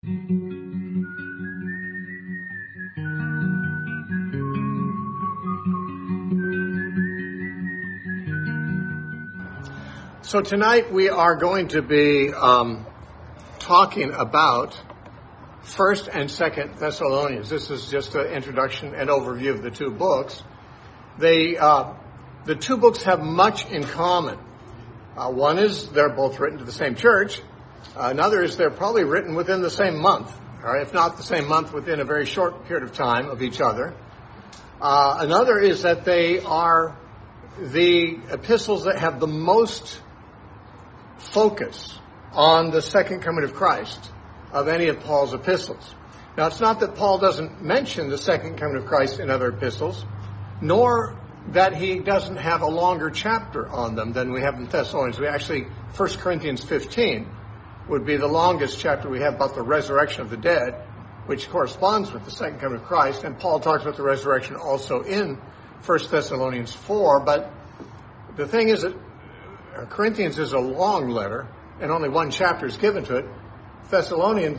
So tonight we are going to be talking about 1st and 2nd Thessalonians. This is just an introduction and overview of the two books. The two books have much in common. One is they're both written to the same church. Another is they're probably written within the same month, or if not the same month, within a very short period of time of each other. Another is that they are the epistles that have the most focus on the second coming of Christ of any of Paul's epistles. Now, it's not that Paul doesn't mention the second coming of Christ in other epistles, nor that he doesn't have a longer chapter on them than we have in Thessalonians. We actually, 1 Corinthians 15 would be the longest chapter we have about the resurrection of the dead, which corresponds with the second coming of Christ. And Paul talks about the resurrection also in 1 Thessalonians 4. But the thing is that Corinthians is a long letter, and only one chapter is given to it. Thessalonians,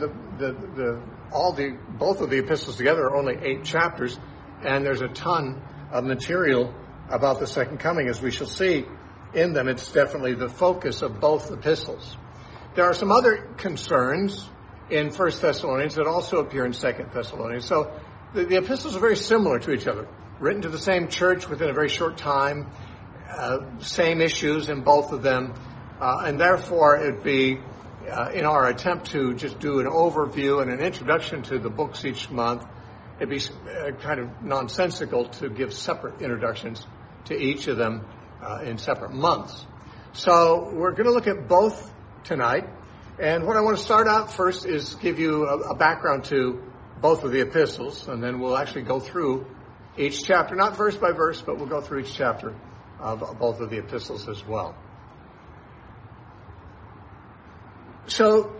both of the epistles together are only 8 chapters, and there's a ton of material about the second coming, as we shall see in them. It's definitely the focus of both epistles. There are some other concerns in 1 Thessalonians that also appear in 2 Thessalonians. So the epistles are very similar to each other, written to the same church within a very short time, same issues in both of them, and therefore it'd be in our attempt to just do an overview and an introduction to the books each month, it'd be kind of nonsensical to give separate introductions to each of them in separate months. So we're going to look at both tonight, and what I want to start out first is give you a background to both of the epistles, and then we'll actually go through each chapter, not verse by verse, but we'll go through each chapter of both of the epistles as well. So,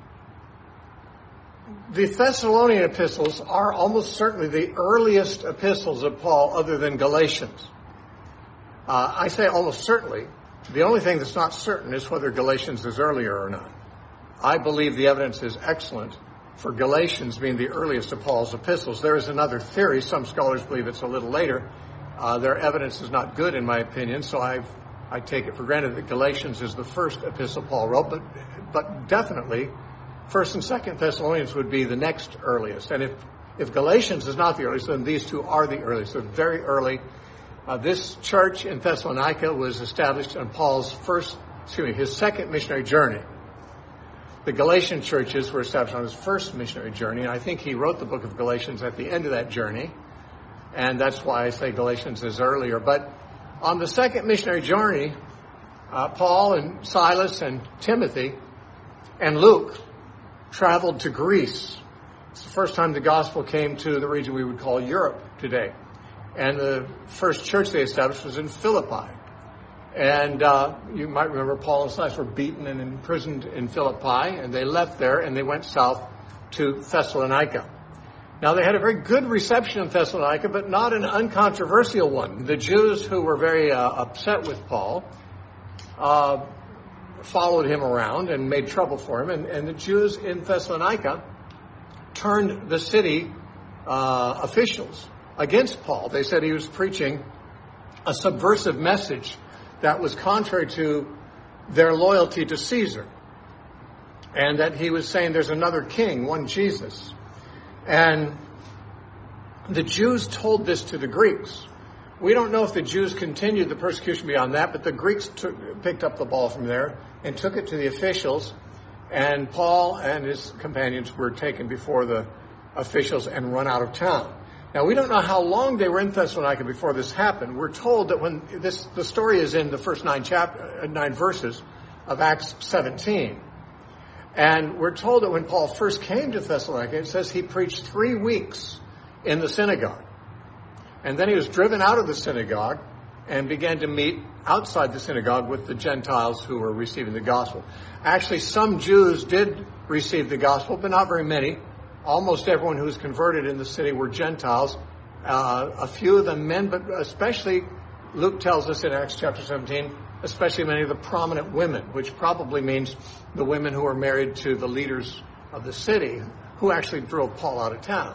the Thessalonian epistles are almost certainly the earliest epistles of Paul other than Galatians. I say almost certainly. The only thing that's not certain is whether Galatians is earlier or not. I believe the evidence is excellent for Galatians being the earliest of Paul's epistles. There is another theory. Some scholars believe it's a little later. Their evidence is not good, in my opinion, so I take it for granted that Galatians is the first epistle Paul wrote, but definitely 1st and 2nd Thessalonians would be the next earliest. And if Galatians is not the earliest, then these two are the earliest. They're very early. This church in Thessalonica was established on his second missionary journey. The Galatian churches were established on his first missionary journey, and I think he wrote the book of Galatians at the end of that journey. And that's why I say Galatians is earlier. But on the second missionary journey, Paul and Silas and Timothy and Luke traveled to Greece. It's the first time the gospel came to the region we would call Europe today. And the first church they established was in Philippi. And you might remember Paul and Silas were beaten and imprisoned in Philippi, and they left there and they went south to Thessalonica. Now, they had a very good reception in Thessalonica, but not an uncontroversial one. The Jews who were very upset with Paul followed him around and made trouble for him. And the Jews in Thessalonica turned the city officials against Paul. They said he was preaching a subversive message that was contrary to their loyalty to Caesar, and that he was saying there's another king, one Jesus. And the Jews told this to the Greeks. We don't know if the Jews continued the persecution beyond that, but the Greeks picked up the ball from there and took it to the officials, and Paul and his companions were taken before the officials and run out of town. Now, we don't know how long they were in Thessalonica before this happened. We're told that when the story is in the first 9 verses of Acts 17. And we're told that when Paul first came to Thessalonica, it says he preached 3 weeks in the synagogue. And then he was driven out of the synagogue and began to meet outside the synagogue with the Gentiles who were receiving the gospel. Actually, some Jews did receive the gospel, but not very many. Almost everyone who was converted in the city were Gentiles. A few of them men, but especially, Luke tells us in Acts chapter 17, especially many of the prominent women, which probably means the women who were married to the leaders of the city who actually drove Paul out of town.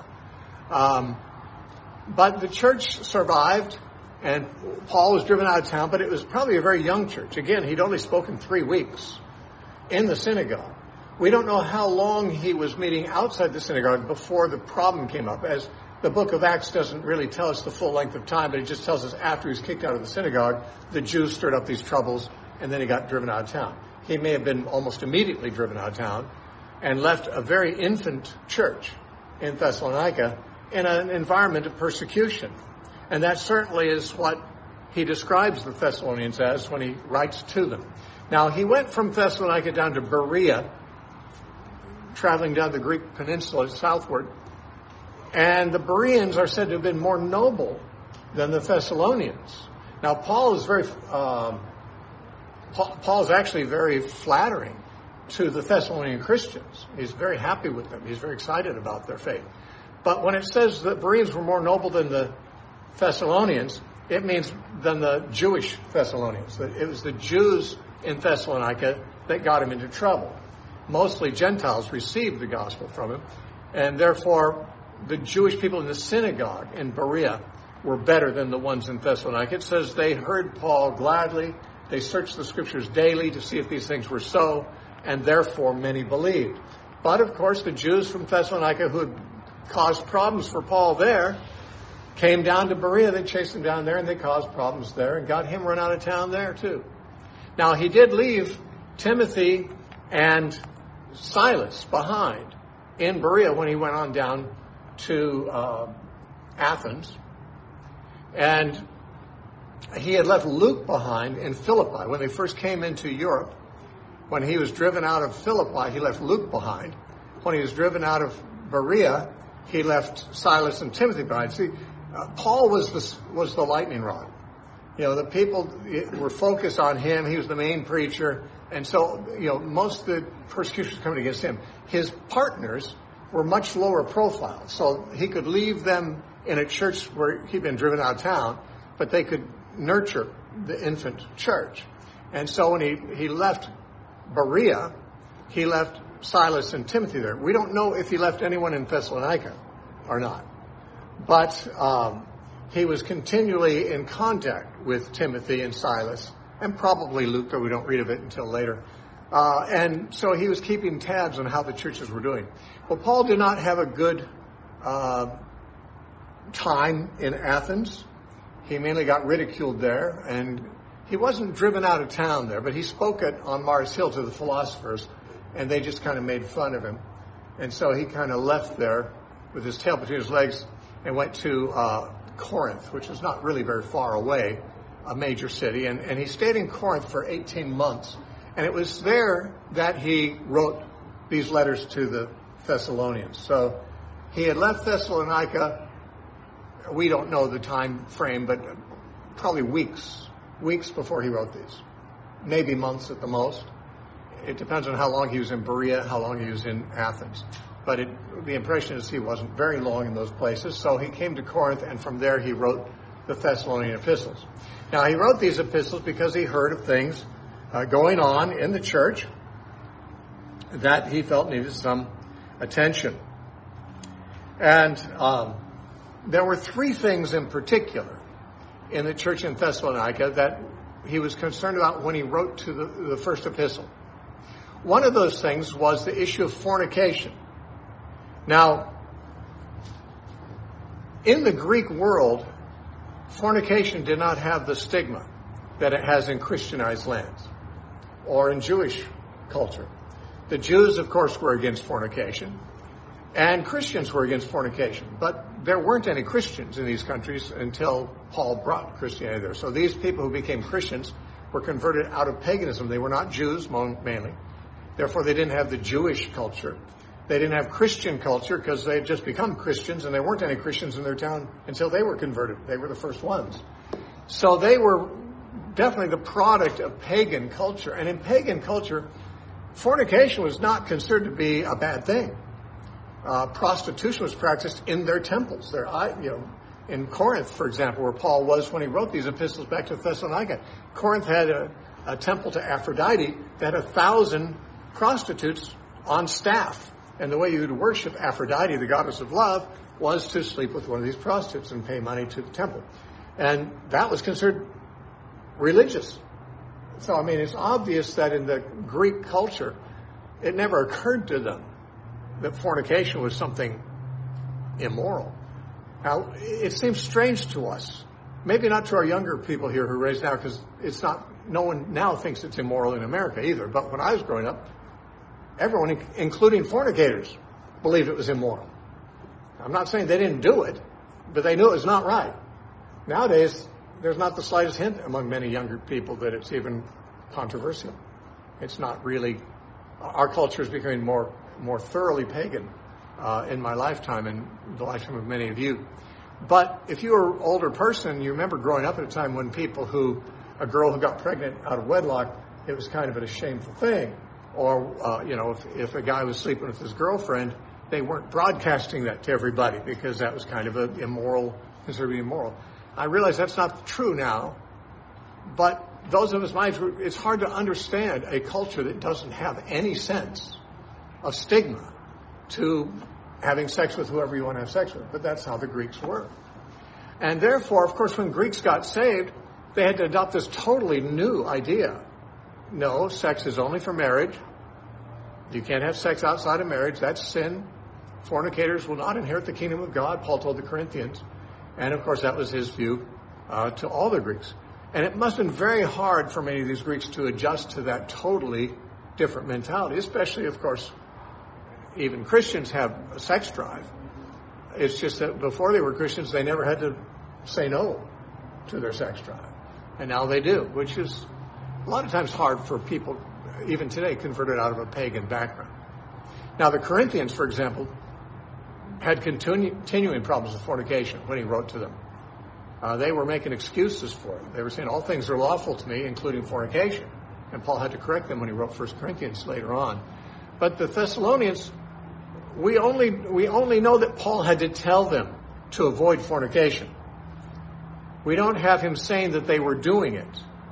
But the church survived, and Paul was driven out of town, but it was probably a very young church. Again, he'd only spoken 3 weeks in the synagogue. We don't know how long he was meeting outside the synagogue before the problem came up, as the book of Acts doesn't really tell us the full length of time, but it just tells us after he was kicked out of the synagogue, the Jews stirred up these troubles, and then he got driven out of town. He may have been almost immediately driven out of town and left a very infant church in Thessalonica in an environment of persecution. And that certainly is what he describes the Thessalonians as when he writes to them. Now, he went from Thessalonica down to Berea, traveling down the Greek peninsula southward. And the Bereans are said to have been more noble than the Thessalonians. Now, Paul is actually very flattering to the Thessalonian Christians. He's very happy with them. He's very excited about their faith. But when it says the Bereans were more noble than the Thessalonians, it means than the Jewish Thessalonians. It was the Jews in Thessalonica that got him into trouble. Mostly Gentiles received the gospel from him, and therefore the Jewish people in the synagogue in Berea were better than the ones in Thessalonica. It says they heard Paul gladly. They searched the scriptures daily to see if these things were so, and therefore many believed. But of course, the Jews from Thessalonica who had caused problems for Paul there came down to Berea. They chased him down there, and they caused problems there and got him run out of town there too. Now, he did leave Timothy and Silas behind in Berea when he went on down to Athens. And he had left Luke behind in Philippi. When they first came into Europe, when he was driven out of Philippi, he left Luke behind. When he was driven out of Berea, he left Silas and Timothy behind. See, Paul was the lightning rod. You know, the people were focused on him. He was the main preacher. And so, you know, most of the persecution was coming against him. His partners were much lower profile. So he could leave them in a church where he'd been driven out of town, but they could nurture the infant church. And so when he left Berea, he left Silas and Timothy there. We don't know if he left anyone in Thessalonica or not. But he was continually in contact with Timothy and Silas, and probably Luke, though we don't read of it until later. And so he was keeping tabs on how the churches were doing. Well, Paul did not have a good time in Athens. He mainly got ridiculed there, and he wasn't driven out of town there, but he spoke on Mars Hill to the philosophers, and they just kind of made fun of him. And so he kind of left there with his tail between his legs and went to Corinth, which is not really very far away, a major city. And he stayed in Corinth for 18 months. And it was there that he wrote these letters to the Thessalonians. So he had left Thessalonica. We don't know the time frame, but probably weeks before he wrote these. Maybe months at the most. It depends on how long he was in Berea, how long he was in Athens. But the impression is he wasn't very long in those places. So he came to Corinth, and from there he wrote the Thessalonian epistles. Now, he wrote these epistles because he heard of things going on in the church that he felt needed some attention. And there were 3 things in particular in the church in Thessalonica that he was concerned about when he wrote to the first epistle. One of those things was the issue of fornication. Now, in the Greek world, fornication did not have the stigma that it has in Christianized lands or in Jewish culture. The Jews, of course, were against fornication, and Christians were against fornication. But there weren't any Christians in these countries until Paul brought Christianity there. So these people who became Christians were converted out of paganism. They were not Jews, mainly. Therefore, they didn't have the Jewish culture. They didn't have Christian culture because they had just become Christians, and there weren't any Christians in their town until they were converted. They were the first ones. So they were definitely the product of pagan culture. And in pagan culture, fornication was not considered to be a bad thing. Prostitution was practiced in their temples. In Corinth, for example, where Paul was when he wrote these epistles back to Thessalonica, Corinth had a temple to Aphrodite that had 1,000 prostitutes on staff And the way you would worship Aphrodite, the goddess of love, was to sleep with one of these prostitutes and pay money to the temple. And that was considered religious. So, I mean, it's obvious that in the Greek culture, it never occurred to them that fornication was something immoral. Now, it seems strange to us. Maybe not to our younger people here who are raised now, because it's not, no one now thinks it's immoral in America either. But when I was growing up, everyone, including fornicators, believed it was immoral. I'm not saying they didn't do it, but they knew it was not right. Nowadays, there's not the slightest hint among many younger people that it's even controversial. It's not really, our culture is becoming more thoroughly pagan in my lifetime and the lifetime of many of you. But if you were an older person, you remember growing up at a time when a girl who got pregnant out of wedlock, it was kind of a shameful thing. Or, if a guy was sleeping with his girlfriend, they weren't broadcasting that to everybody because that was kind of considered immoral. I realize that's not true now, but those of us my age, it's hard to understand a culture that doesn't have any sense of stigma to having sex with whoever you want to have sex with. But that's how the Greeks were. And therefore, of course, when Greeks got saved, they had to adopt this totally new idea. No, sex is only for marriage. You can't have sex outside of marriage. That's sin. Fornicators will not inherit the kingdom of God, Paul told the Corinthians. And, of course, that was his view to all the Greeks. And it must have been very hard for many of these Greeks to adjust to that totally different mentality, especially, of course, even Christians have a sex drive. It's just that before they were Christians, they never had to say no to their sex drive. And now they do, which is a lot of times hard for people, even today, converted out of a pagan background. Now, the Corinthians, for example, had continuing problems with fornication when he wrote to them. They were making excuses for it. They were saying, all things are lawful to me, including fornication. And Paul had to correct them when he wrote 1 Corinthians later on. But the Thessalonians, we only know that Paul had to tell them to avoid fornication. We don't have him saying that they were doing it.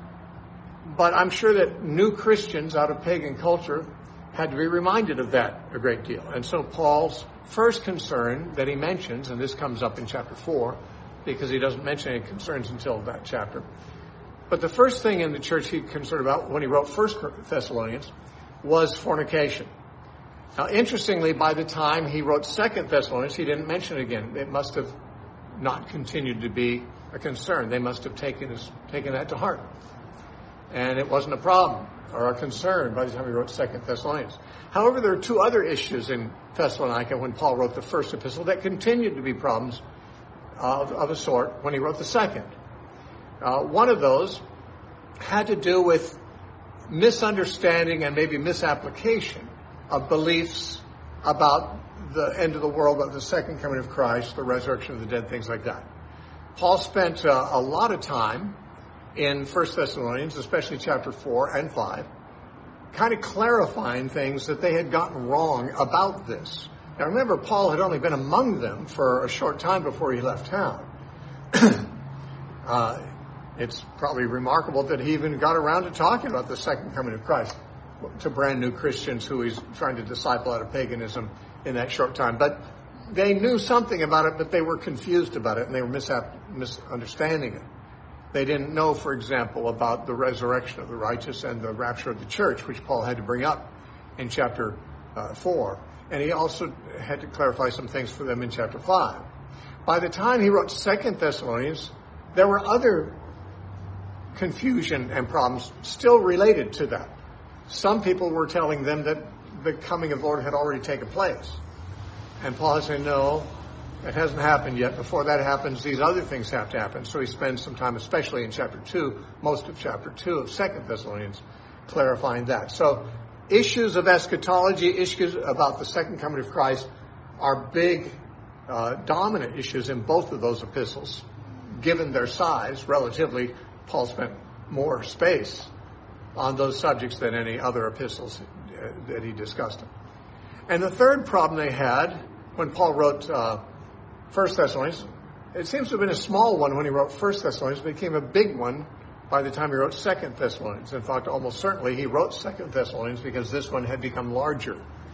But I'm sure that new Christians out of pagan culture had to be reminded of that a great deal. And so Paul's first concern that he mentions, and this comes up in chapter 4, because he doesn't mention any concerns until that chapter. But the first thing in the church he concerned about when he wrote 1 Thessalonians was fornication. Now, interestingly, by the time he wrote 2 Thessalonians, he didn't mention it again. It must have not continued to be a concern. They must have taken that to heart. And it wasn't a problem or a concern by the time he wrote 2 Thessalonians. However, there are two other issues in Thessalonica when Paul wrote the first epistle that continued to be problems of a sort when he wrote the second. One of those had to do with misunderstanding and maybe misapplication of beliefs about the end of the world, about the second coming of Christ, the resurrection of the dead, things like that. Paul spent a lot of time in 1 Thessalonians, especially chapter 4 and 5, kind of clarifying things that they had gotten wrong about this. Now remember, Paul had only been among them for a short time before he left town. It's probably remarkable that he even got around to talking about the second coming of Christ to brand new Christians who he's trying to disciple out of paganism in that short time. But they knew something about it, but they were confused about it, and they were misunderstanding it. They didn't know, for example, about the resurrection of the righteous and the rapture of the church, which Paul had to bring up in chapter 4. And he also had to clarify some things for them in chapter 5. By the time he wrote 2 Thessalonians, there were other confusion and problems still related to that. Some people were telling them that the coming of the Lord had already taken place. And Paul is saying, no, it hasn't happened yet. Before that happens, these other things have to happen. So he spends some time, especially in chapter 2, most of chapter 2 of 2 Thessalonians, clarifying that. So issues of eschatology, issues about the second coming of Christ are big, dominant issues in both of those epistles. Given their size, relatively, Paul spent more space on those subjects than any other epistles that he discussed them. And the third problem they had when Paul wrote 1 Thessalonians, it seems to have been a small one when he wrote 1 Thessalonians, but it became a big one by the time he wrote 2 Thessalonians. In fact, almost certainly he wrote 2 Thessalonians because this one had become larger.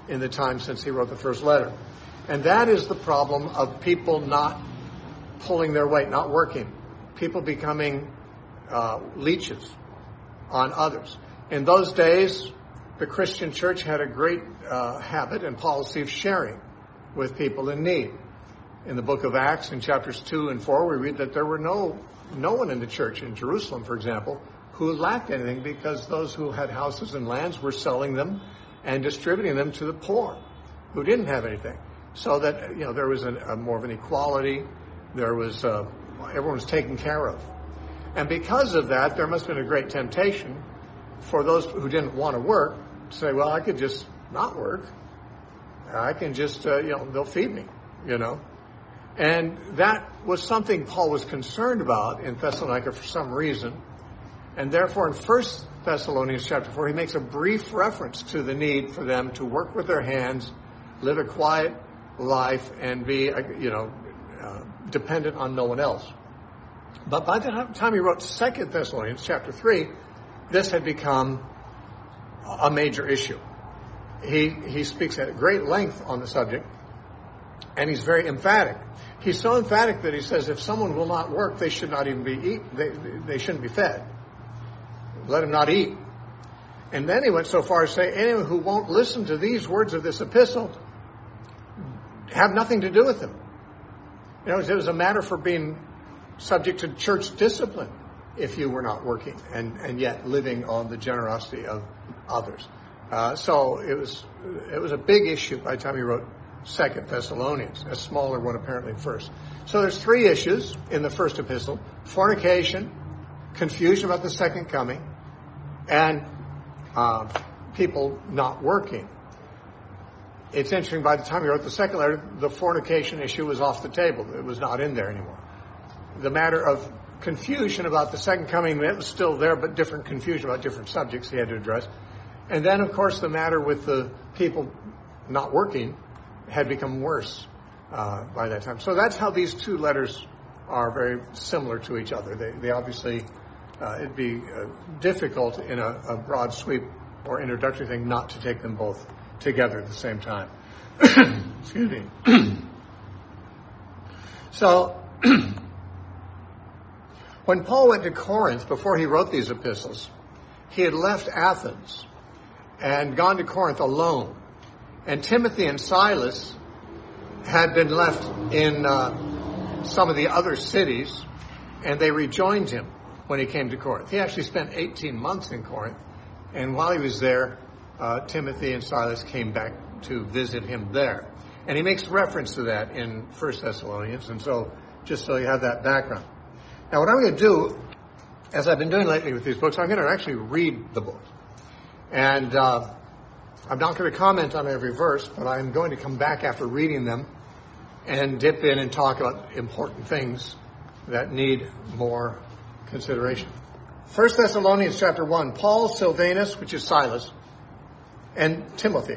in the time since he wrote the first letter. And that is the problem of people not pulling their weight, not working. People becoming leeches on others. In those days, the Christian church had a great habit and policy of sharing with people in need. In the book of Acts, in chapters 2 and 4, we read that there were no one in the church in Jerusalem, for example, who lacked anything, because those who had houses and lands were selling them and distributing them to the poor who didn't have anything. So that, there was a more of an equality. There was, everyone was taken care of. And because of that, there must have been a great temptation for those who didn't want to work to say, well, I could just not work. I can just, they'll feed me, And that was something Paul was concerned about in Thessalonica for some reason. And therefore, in 1 Thessalonians chapter 4, he makes a brief reference to the need for them to work with their hands, live a quiet life, and be, dependent on no one else. But by the time he wrote 2 Thessalonians chapter 3, this had become a major issue. He speaks at great length on the subject, and he's very emphatic. He's so emphatic that he says if someone will not work, they should not even be they shouldn't be fed. Let him not eat. And then he went so far as to say, anyone who won't listen to these words of this epistle, have nothing to do with them. It was a matter for being subject to church discipline if you were not working and yet living on the generosity of others. So it was a big issue by the time he wrote 2 Thessalonians, a smaller one apparently first. So there's 3 issues in the first epistle: fornication, confusion about the second coming, and people not working. It's interesting, by the time he wrote the second letter, the fornication issue was off the table. It was not in there anymore. The matter of confusion about the second coming, it was still there, but different confusion about different subjects he had to address. And then, of course, the matter with the people not working had become worse by that time. So that's how these 2 letters are very similar to each other. They obviously, it'd be difficult in a broad sweep or introductory thing not to take them both together at the same time. Excuse me. So, when Paul went to Corinth, before he wrote these epistles, he had left Athens and gone to Corinth alone. And Timothy and Silas had been left in some of the other cities, and they rejoined him when he came to Corinth. He actually spent 18 months in Corinth, and while he was there, Timothy and Silas came back to visit him there. And he makes reference to that in 1 Thessalonians, and so just so you have that background. Now, what I'm going to do, as I've been doing lately with these books, I'm going to actually read the book. And I'm not going to comment on every verse, but I'm going to come back after reading them and dip in and talk about important things that need more consideration. 1 Thessalonians chapter 1, Paul, Silvanus, which is Silas, and Timothy.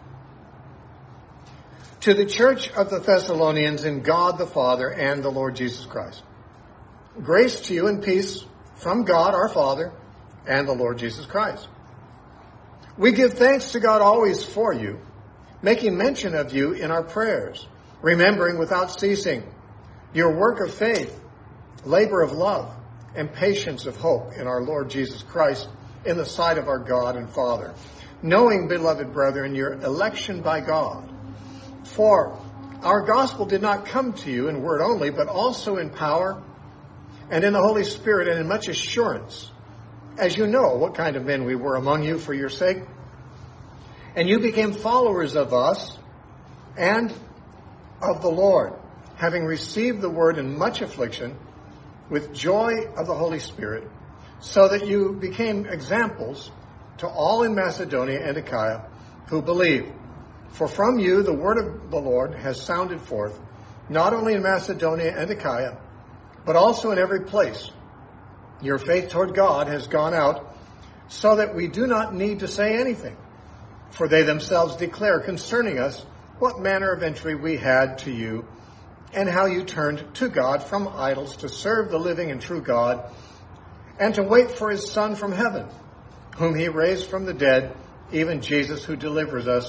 To the church of the Thessalonians in God the Father and the Lord Jesus Christ. Grace to you and peace from God our Father and the Lord Jesus Christ. We give thanks to God always for you, making mention of you in our prayers, remembering without ceasing your work of faith, labor of love, and patience of hope in our Lord Jesus Christ in the sight of our God and Father, knowing, beloved brethren, your election by God. For our gospel did not come to you in word only, but also in power and in the Holy Spirit and in much assurance, as you know what kind of men we were among you for your sake. And you became followers of us and of the Lord, having received the word in much affliction with joy of the Holy Spirit, so that you became examples to all in Macedonia and Achaia who believe. For from you the word of the Lord has sounded forth, not only in Macedonia and Achaia, but also in every place. Your faith toward God has gone out, so that we do not need to say anything. For they themselves declare concerning us what manner of entry we had to you, and how you turned to God from idols to serve the living and true God, and to wait for his Son from heaven, whom he raised from the dead, even Jesus, who delivers us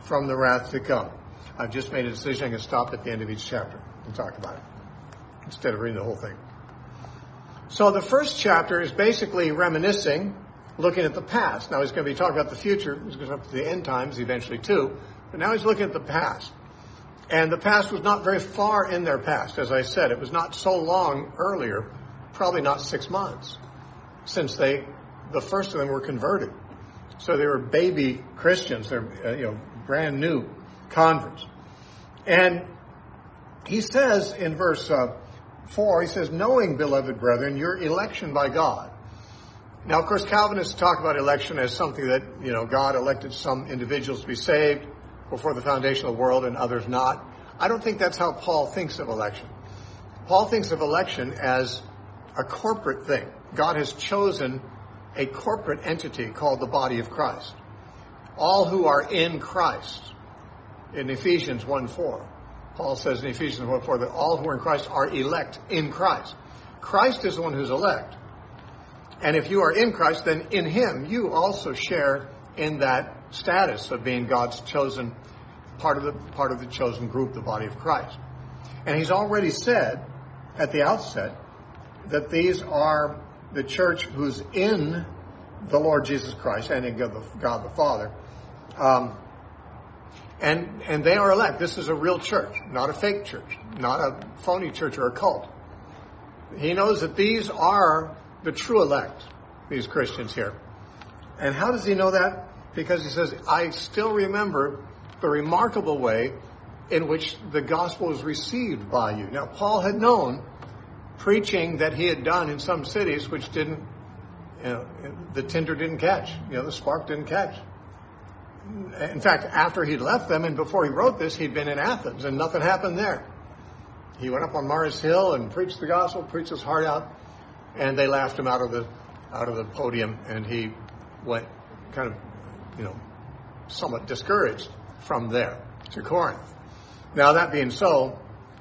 from the wrath to come. I've just made a decision. I'm going to stop at the end of each chapter and talk about it instead of reading the whole thing. So the first chapter is basically reminiscing, looking at the past. Now he's going to be talking about the future. He's going to talk about the end times eventually too. But now he's looking at the past. And the past was not very far in their past. As I said, it was not so long earlier, probably not 6 months, since the first of them were converted. So they were baby Christians. They're brand new converts. And he says in verse 4, he says, knowing, beloved brethren, your election by God. Now, of course, Calvinists talk about election as something that, God elected some individuals to be saved before the foundation of the world and others not. I don't think that's how Paul thinks of election. Paul thinks of election as a corporate thing. God has chosen a corporate entity called the body of Christ. All who are in Christ. In Ephesians 1:4, Paul says in Ephesians 1:4 that all who are in Christ are elect in Christ. Christ is the one who's elect. And if you are in Christ, then in him you also share in that status of being God's chosen, part of the chosen group, the body of Christ. And he's already said at the outset that these are the church who's in the Lord Jesus Christ and in God the Father. And they are elect. This is a real church, not a fake church, not a phony church or a cult. He knows that these are the true elect, these Christians here. And how does he know that? Because he says, I still remember the remarkable way in which the gospel was received by you. Now, Paul had known preaching that he had done in some cities which didn't, the tinder didn't catch, the spark didn't catch. In fact, after he'd left them and before he wrote this, he'd been in Athens and nothing happened there. He went up on Mars Hill and preached the gospel, preached his heart out, and they laughed him out of the podium, and he went kind of, somewhat discouraged from there to Corinth. Now, that being so,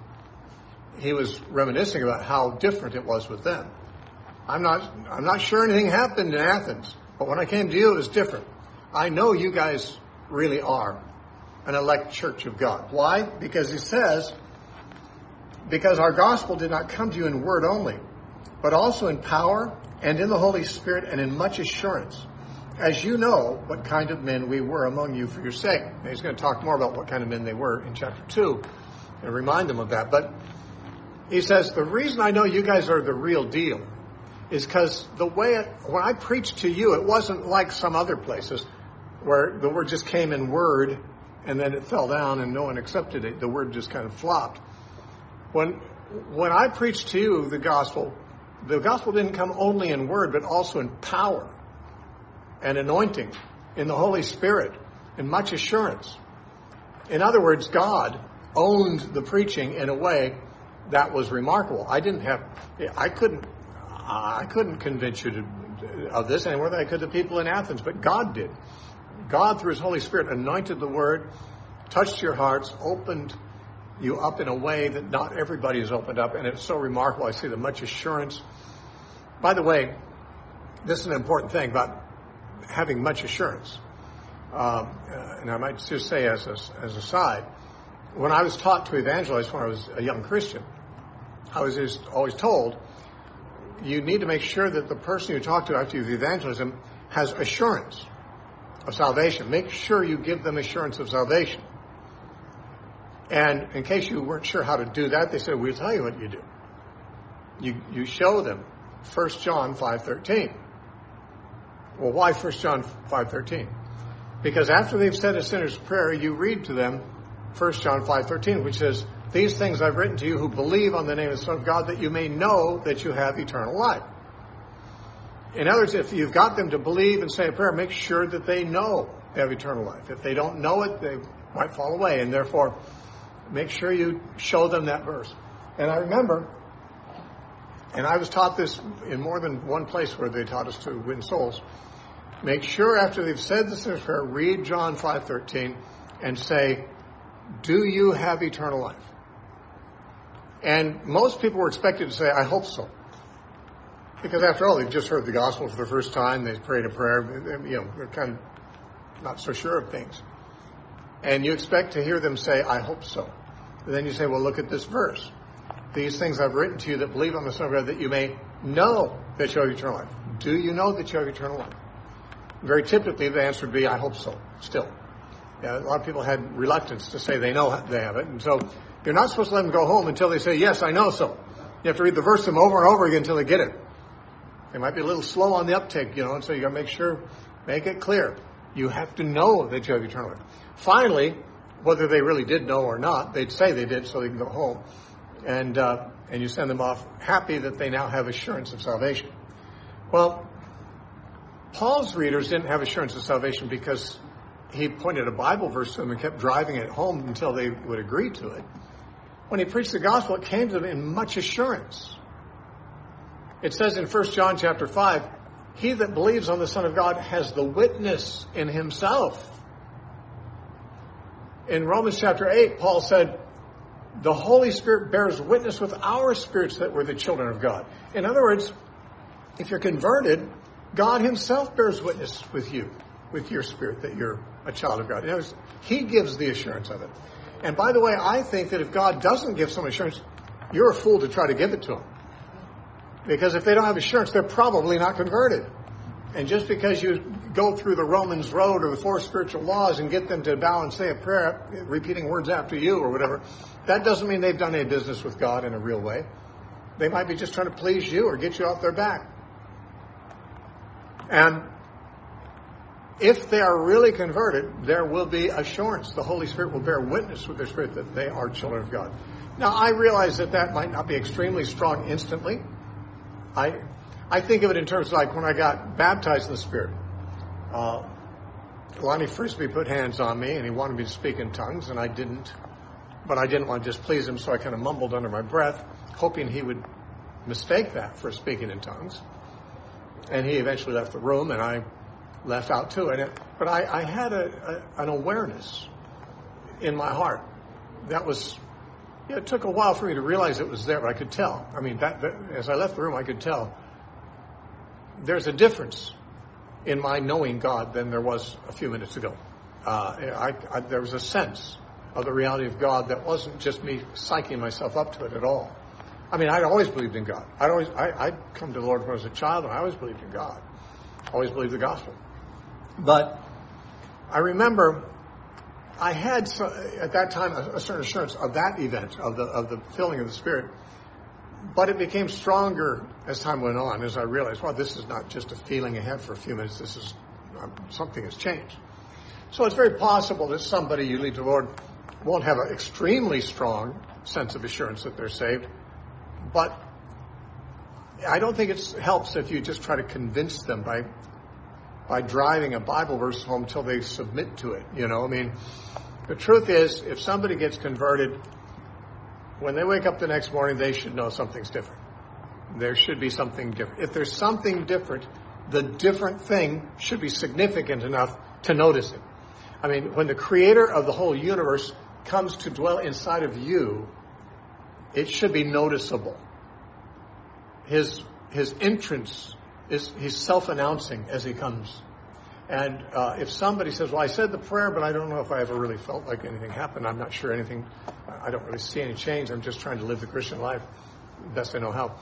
he was reminiscing about how different it was with them. I'm not sure anything happened in Athens, but when I came to you, it was different. I know you guys really are an elect church of God. Why? Because he says, because our gospel did not come to you in word only, but also in power and in the Holy Spirit and in much assurance, as you know what kind of men we were among you for your sake. Now, he's going to talk more about what kind of men they were in chapter 2 and remind them of that. But he says, the reason I know you guys are the real deal is because when I preached to you, it wasn't like some other places where the word just came in word and then it fell down and no one accepted it. The word just kind of flopped. When I preached to you the gospel didn't come only in word, but also in power and anointing, in the Holy Spirit, and much assurance. In other words, God owned the preaching in a way that was remarkable. I couldn't convince you of this any more than I could the people in Athens, but God did. God, through his Holy Spirit, anointed the word, touched your hearts, opened you up in a way that not everybody is opened up, and it's so remarkable. I see the much assurance. By the way, this is an important thing about having much assurance. And I might just say as a side, when I was taught to evangelize when I was a young Christian, I was just always told, you need to make sure that the person you talk to after you've evangelism has assurance of salvation. Make sure you give them assurance of salvation. And in case you weren't sure how to do that, they said, we'll tell you what you do. You show them 1 John 5:13. Well, why 1 John 5:13? Because after they've said a sinner's prayer, you read to them 1 John 5:13, which says, these things I've written to you who believe on the name of the Son of God, that you may know that you have eternal life. In other words, if you've got them to believe and say a prayer, make sure that they know they have eternal life. If they don't know it, they might fall away, and therefore make sure you show them that verse. And I remember, and I was taught this in more than one place where they taught us to win souls. Make sure after they've said the sinner's prayer, read John 5:13 and say, do you have eternal life? And most people were expected to say, I hope so. Because after all, they've just heard the gospel for the first time. They've prayed a prayer. They're kind of not so sure of things. And you expect to hear them say, I hope so. And then you say, well, look at this verse. These things I've written to you that believe on the Son of God, that you may know that you have eternal life. Do you know that you have eternal life? Very typically, the answer would be, I hope so, still. Yeah, a lot of people had reluctance to say they know they have it. And so you're not supposed to let them go home until they say, yes, I know so. You have to read the verse to them over and over again until they get it. They might be a little slow on the uptake, and so you got to make it clear. You have to know that you have eternal life. Finally, whether they really did know or not, they'd say they did so they can go home. And you send them off happy that they now have assurance of salvation. Well, Paul's readers didn't have assurance of salvation because he pointed a Bible verse to them and kept driving it home until they would agree to it. When he preached the gospel, it came to them in much assurance. It says in 1 John chapter 5, he that believes on the Son of God has the witness in himself. In Romans chapter 8, Paul said, the Holy Spirit bears witness with our spirits that we're the children of God. In other words, if you're converted, God himself bears witness with you, with your spirit, that you're a child of God. In other words, he gives the assurance of it. And by the way, I think that if God doesn't give some assurance, you're a fool to try to give it to them. Because if they don't have assurance, they're probably not converted. And just because you go through the Romans road or the 4 spiritual laws and get them to bow and say a prayer, repeating words after you or whatever, that doesn't mean they've done any business with God in a real way. They might be just trying to please you or get you off their back. And if they are really converted, there will be assurance. The Holy Spirit will bear witness with their spirit that they are children of God. Now, I realize that might not be extremely strong instantly. I think of it in terms of like when I got baptized in the Spirit. Lonnie Frisbee put hands on me and he wanted me to speak in tongues, and I didn't. But I didn't want to displease him, so I kind of mumbled under my breath, hoping he would mistake that for speaking in tongues. And he eventually left the room, and I left out too. But I had an awareness in my heart. That was, it took a while for me to realize it was there, but I could tell. I mean, as I left the room, I could tell. There's a difference in my knowing God than there was a few minutes ago. There was a sense of the reality of God that wasn't just me psyching myself up to it at all. I mean, I'd always believed in God. I'd come to the Lord when I was a child, and I always believed in God. Always believed the gospel. But I remember I had, at that time, a certain assurance of that event, of the filling of the Spirit. But it became stronger as time went on, as I realized, well, this is not just a feeling I had for a few minutes. This is, something has changed. So it's very possible that somebody you lead to the Lord won't have an extremely strong sense of assurance that they're saved. But I don't think it helps if you just try to convince them by driving a Bible verse home till they submit to it. I mean, the truth is, if somebody gets converted, when they wake up the next morning, they should know something's different. There should be something different. If there's something different, the different thing should be significant enough to notice it. I mean, when the creator of the whole universe comes to dwell inside of you, it should be noticeable. His entrance he's self-announcing as he comes. And if somebody says, well, I said the prayer, but I don't know if I ever really felt like anything happened. I'm not sure anything. I don't really see any change. I'm just trying to live the Christian life best I know how.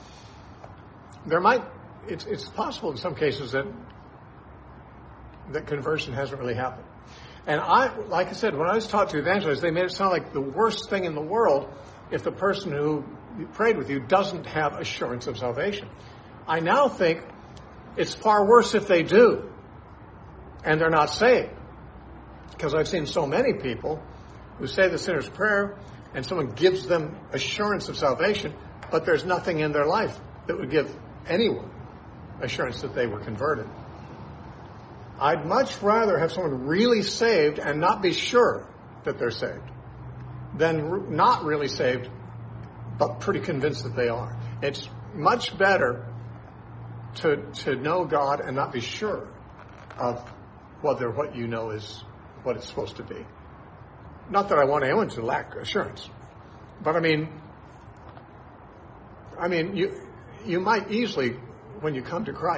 It's possible in some cases that conversion hasn't really happened. And like I said, when I was taught to evangelize, they made it sound like the worst thing in the world if the person who prayed with you doesn't have assurance of salvation. I now think it's far worse if they do and they're not saved. Because I've seen so many people who say the sinner's prayer and someone gives them assurance of salvation, but there's nothing in their life that would give anyone assurance that they were converted. I'd much rather have someone really saved and not be sure that they're saved than not really saved but pretty convinced that they are. It's much better to know God and not be sure of whether what you know is what it's supposed to be. Not that I want anyone to lack assurance, but I mean, you might easily, when you come to Christ,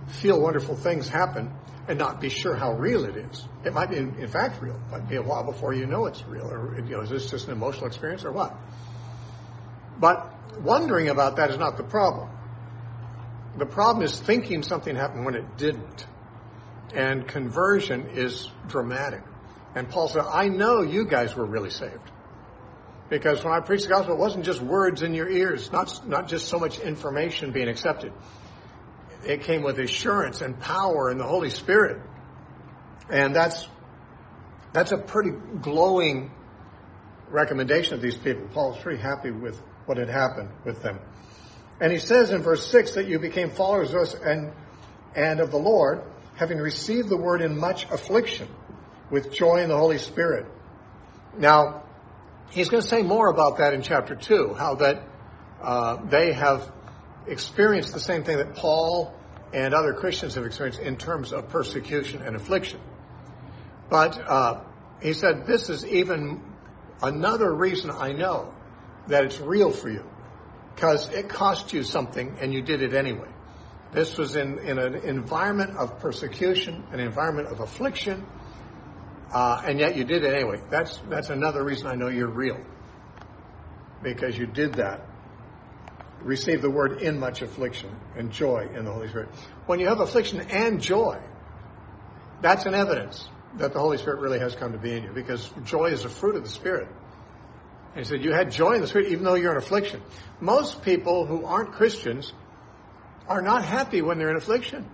feel wonderful things happen and not be sure how real it is. It might be, in fact, real. It might be a while before you know it's real. Or, is this just an emotional experience or what? But wondering about that is not the problem. The problem is thinking something happened when it didn't. And conversion is dramatic. And Paul said, I know you guys were really saved. Because when I preached the gospel, it wasn't just words in your ears, not just so much information being accepted. It came with assurance and power in the Holy Spirit. And that's a pretty glowing recommendation of these people. Paul was pretty happy with what had happened with them. And he says in verse 6 that you became followers of us and of the Lord, having received the word in much affliction, with joy in the Holy Spirit. Now, he's going to say more about that in chapter 2, how that they have experienced the same thing that Paul and other Christians have experienced in terms of persecution and affliction. But he said, this is even another reason I know that it's real for you, because it cost you something and you did it anyway. This was in an environment of persecution, an environment of affliction, and yet you did it anyway. That's another reason I know you're real, because you did that. Receive the word in much affliction and joy in the Holy Spirit. When you have affliction and joy, that's an evidence that the Holy Spirit really has come to be in you, because joy is a fruit of the Spirit. And he said, you had joy in the Spirit even though you're in affliction. Most people who aren't Christians are not happy when they're in affliction.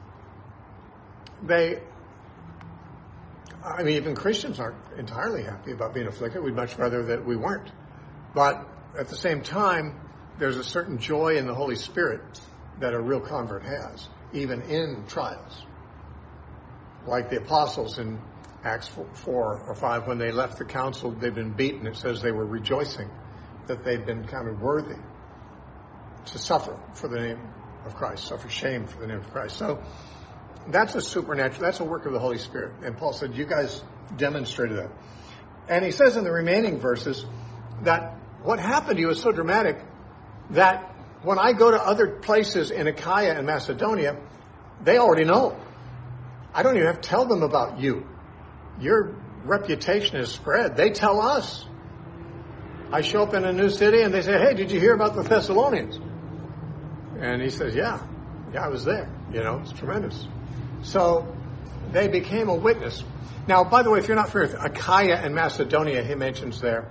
Even Christians aren't entirely happy about being afflicted. We'd much rather that we weren't. But at the same time, there's a certain joy in the Holy Spirit that a real convert has, even in trials. Like the apostles in Acts 4 or 5, when they left the council, they'd been beaten. It says they were rejoicing that they'd been counted worthy to suffer for the name of Christ, suffer shame for the name of Christ. So that's a supernatural, that's a work of the Holy Spirit. And Paul said, you guys demonstrated that. And he says in the remaining verses that what happened to you is so dramatic that when I go to other places in Achaia and Macedonia, they already know. I don't even have to tell them about you. Your reputation is spread. They tell us. I show up in a new city and they say, hey, did you hear about the Thessalonians? And he says, yeah, I was there. It's tremendous. So they became a witness. Now, by the way, if you're not familiar with Achaia and Macedonia, he mentions there,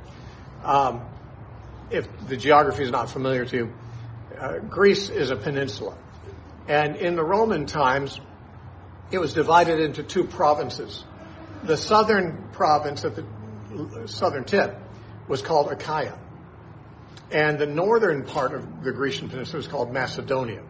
if the geography is not familiar to you, Greece is a peninsula. And in the Roman times, it was divided into two provinces. The southern province at the southern tip was called Achaia. And the northern part of the Grecian peninsula was called Macedonia.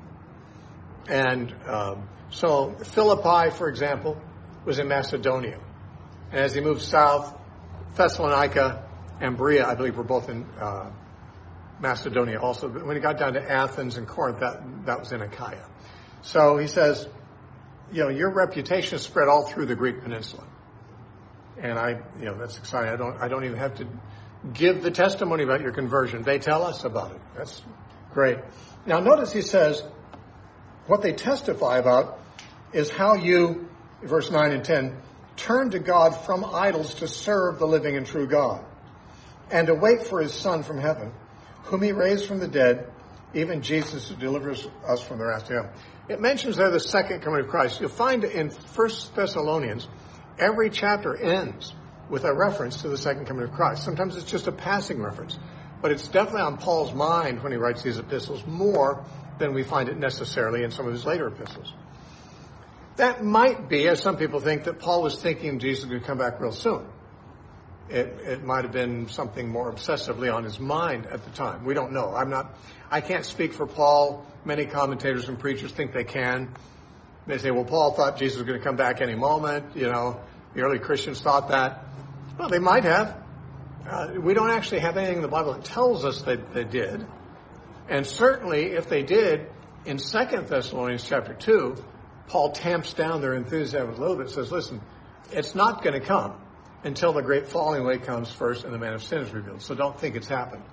And so Philippi, for example, was in Macedonia. And as he moved south, Thessalonica and Berea, I believe, were both in Macedonia also. But when he got down to Athens and Corinth, that was in Achaia. So he says, your reputation is spread all through the Greek peninsula. And that's exciting. I don't even have to give the testimony about your conversion. They tell us about it. That's great. Now notice he says, what they testify about is how you, verse 9 and 10, turn to God from idols to serve the living and true God, and to wait for his Son from heaven, whom he raised from the dead, even Jesus who delivers us from the wrath to come. It mentions there the second coming of Christ. You'll find in 1 Thessalonians, every chapter ends with a reference to the second coming of Christ. Sometimes it's just a passing reference, but it's definitely on Paul's mind when he writes these epistles more than we find it necessarily in some of his later epistles. That might be, as some people think, that Paul was thinking Jesus would come back real soon. It might have been something more obsessively on his mind at the time. We don't know. I can't speak for Paul. Many commentators and preachers think they can. They say, well, Paul thought Jesus was going to come back any moment. The early Christians thought that. Well, they might have. We don't actually have anything in the Bible that tells us that they did. And certainly, if they did, in 2 Thessalonians chapter 2, Paul tamps down their enthusiasm a little bit, says, listen, it's not going to come until the great falling away comes first and the man of sin is revealed. So don't think it's happened.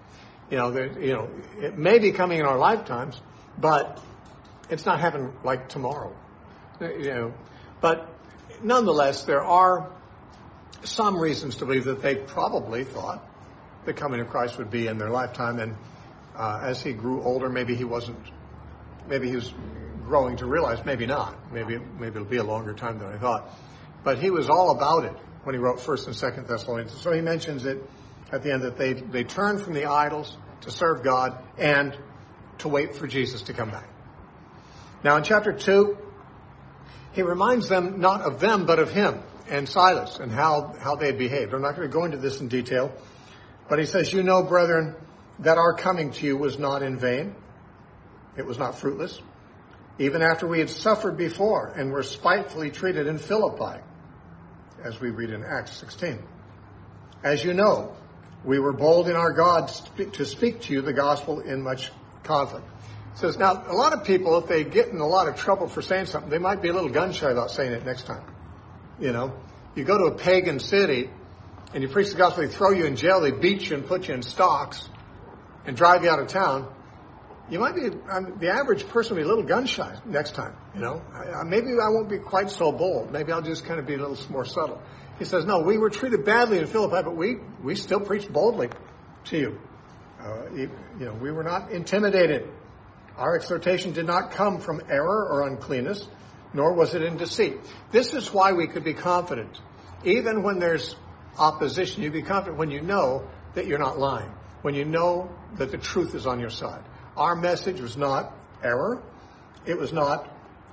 It may be coming in our lifetimes, but it's not happening like tomorrow But nonetheless, there are some reasons to believe that they probably thought the coming of Christ would be in their lifetime. And as he grew older, maybe he was growing to realize, maybe not. Maybe it'll be a longer time than I thought. But he was all about it when he wrote 1st and 2nd Thessalonians. So he mentions it at the end that they turned from the idols to serve God and to wait for Jesus to come back. Now in chapter 2, he reminds them not of them, but of him and Silas and how they had behaved. I'm not going to go into this in detail, but he says, "You know, brethren, that our coming to you was not in vain. It was not fruitless. Even after we had suffered before and were spitefully treated in Philippi," as we read in Acts 16. "As you know, we were bold in our God to speak to you the gospel in much conflict." It says, now, a lot of people, if they get in a lot of trouble for saying something, they might be a little gun shy about saying it next time. You go to a pagan city and you preach the gospel, they throw you in jail, they beat you and put you in stocks and drive you out of town. You might be, the average person will be a little gun shy next time, Maybe I won't be quite so bold. Maybe I'll just kind of be a little more subtle. He says, no, we were treated badly in Philippi, but we still preached boldly to you. We were not intimidated. Our exhortation did not come from error or uncleanness, nor was it in deceit. This is why we could be confident. Even when there's opposition, you be confident when you know that you're not lying, when you know that the truth is on your side. Our message was not error. It was not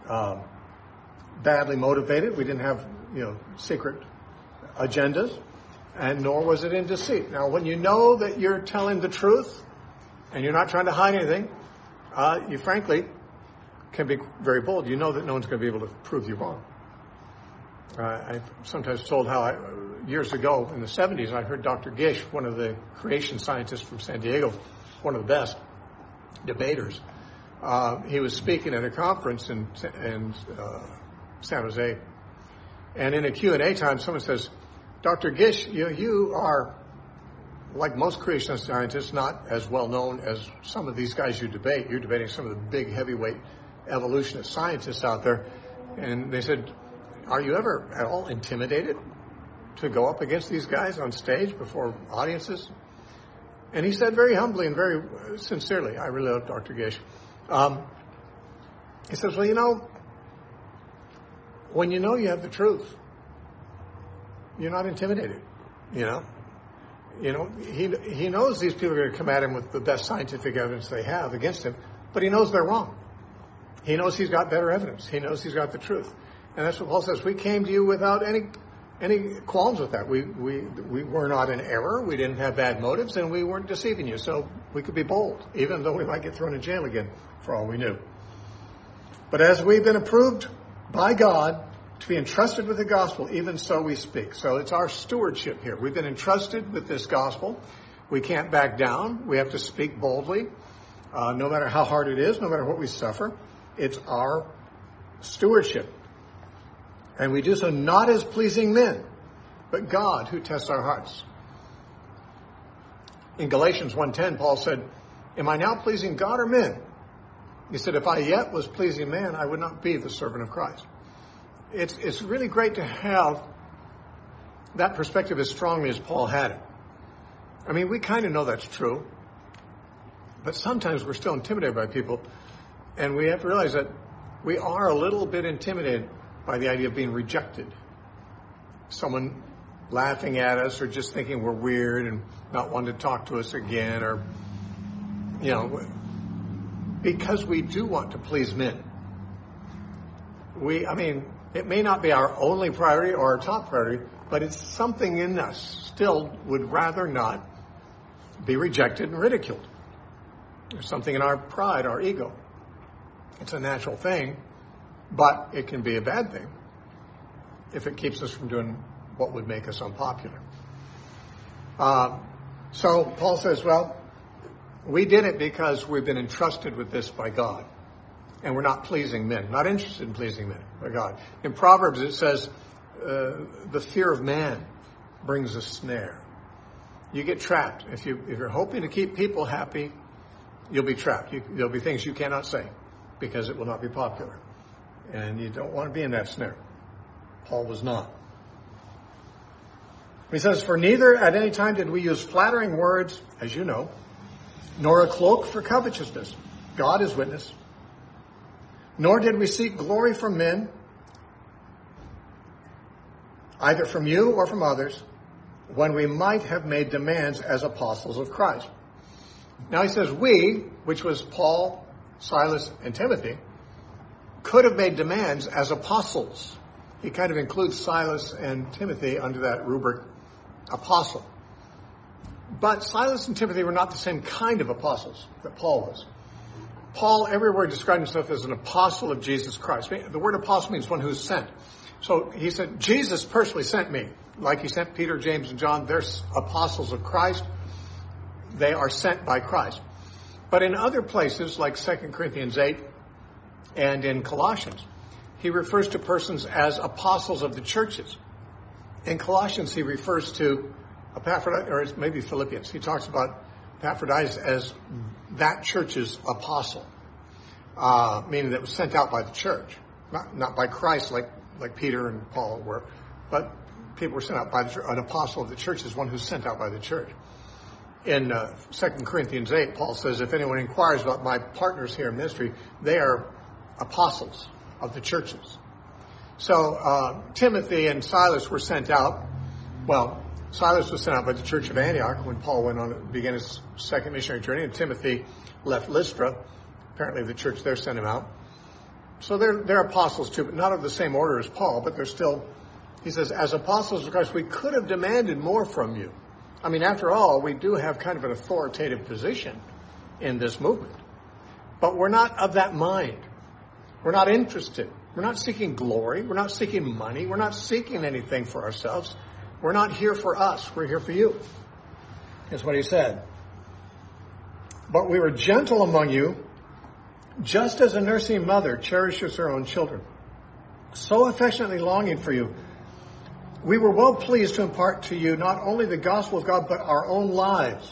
badly motivated. We didn't have, secret agendas, and nor was it in deceit. Now, when you know that you're telling the truth and you're not trying to hide anything, you frankly can be very bold. You know that no one's going to be able to prove you wrong. I've sometimes told how years ago in the 70s, I heard Dr. Gish, one of the creation scientists from San Diego, one of the best debaters. He was speaking at a conference in San Jose. And in a Q&A time, someone says, "Dr. Gish, you are, like most creation scientists, not as well known as some of these guys you debate. You're debating some of the big heavyweight evolutionist scientists out there." And they said, "Are you ever at all intimidated to go up against these guys on stage before audiences?" And he said very humbly and very sincerely, I really love Dr. Gish. He says, well, when you know you have the truth, you're not intimidated, He knows these people are going to come at him with the best scientific evidence they have against him, but he knows they're wrong. He knows he's got better evidence. He knows he's got the truth. And that's what Paul says. We came to you without any qualms with that. We were not in error. We didn't have bad motives, and we weren't deceiving you. So we could be bold, even though we might get thrown in jail again, for all we knew. But as we've been approved by God to be entrusted with the gospel, even so we speak. So it's our stewardship here. We've been entrusted with this gospel. We can't back down. We have to speak boldly, no matter how hard it is, no matter what we suffer. It's our stewardship. And we do so not as pleasing men, but God who tests our hearts. In Galatians 1:10, Paul said, "Am I now pleasing God or men?" He said, "If I yet was pleasing man, I would not be the servant of Christ." It's really great to have that perspective as strongly as Paul had it. I mean, we kind of know that's true, but sometimes we're still intimidated by people, and we have to realize that we are a little bit intimidated by the idea of being rejected. Someone laughing at us or just thinking we're weird and not wanting to talk to us again, or, because we do want to please men. It may not be our only priority or our top priority, but it's something in us still would rather not be rejected and ridiculed. There's something in our pride, our ego. It's a natural thing, but it can be a bad thing if it keeps us from doing what would make us unpopular. So Paul says, we did it because we've been entrusted with this by God. And we're not pleasing men, not interested in pleasing men, by God. In Proverbs it says, the fear of man brings a snare. You get trapped. If you're hoping to keep people happy, you'll be trapped. There'll be things you cannot say because it will not be popular. And you don't want to be in that snare. Paul was not. He says, for neither at any time did we use flattering words, as you know, nor a cloak for covetousness. God is witness. Nor did we seek glory from men, either from you or from others, when we might have made demands as apostles of Christ. Now he says we, which was Paul, Silas, and Timothy, could have made demands as apostles. He kind of includes Silas and Timothy under that rubric, apostle. But Silas and Timothy were not the same kind of apostles that Paul was. Paul everywhere described himself as an apostle of Jesus Christ. The word apostle means one who is sent. So he said, Jesus personally sent me. Like he sent Peter, James, and John, they're apostles of Christ. They are sent by Christ. But in other places, like 2 Corinthians 8 and in Colossians, he refers to persons as apostles of the churches. In Colossians, he refers to Epaphroditus, or maybe Philippians. He talks about Epaphroditus as that church's apostle, meaning that it was sent out by the church, not by Christ like Peter and Paul were, but people were sent out by the church. An apostle of the church is one who's sent out by the church. In 2 Corinthians 8, Paul says, if anyone inquires about my partners here in ministry, they are apostles of the churches. So Timothy and Silas were sent out. Well, Silas was sent out by the church of Antioch when Paul went on to begin his second missionary journey, and Timothy left Lystra. Apparently the church there sent him out. So they're apostles too, but not of the same order as Paul, but they're still, he says, as apostles of Christ, we could have demanded more from you. I mean, after all, we do have kind of an authoritative position in this movement. But we're not of that mind. We're not interested. We're not seeking glory. We're not seeking money. We're not seeking anything for ourselves. We're not here for us. We're here for you. That's what he said. But we were gentle among you, just as a nursing mother cherishes her own children, so affectionately longing for you. We were well pleased to impart to you not only the gospel of God, but our own lives.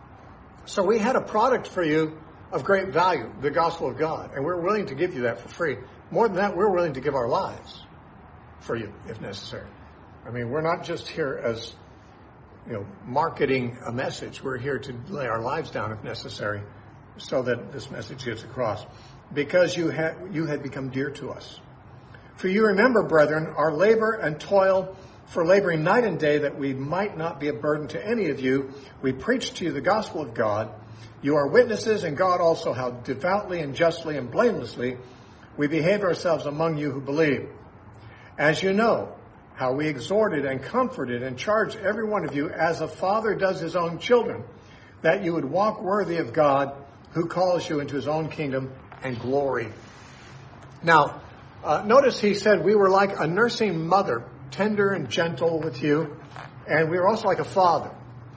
So we had a product for you of great value, the gospel of God, and we're willing to give you that for free. More than that, we're willing to give our lives for you, if necessary. I mean, we're not just here as, marketing a message. We're here to lay our lives down, if necessary, so that this message gets across. Because you had become dear to us. For you remember, brethren, our labor and toil for laboring night and day, that we might not be a burden to any of you. We preached to you the gospel of God. You are witnesses, and God also, how devoutly and justly and blamelessly we behaved ourselves among you who believe. As you know, how we exhorted and comforted and charged every one of you as a father does his own children, that you would walk worthy of God, who calls you into his own kingdom and glory. Now, notice he said we were like a nursing mother, tender and gentle with you, and we were also like a father.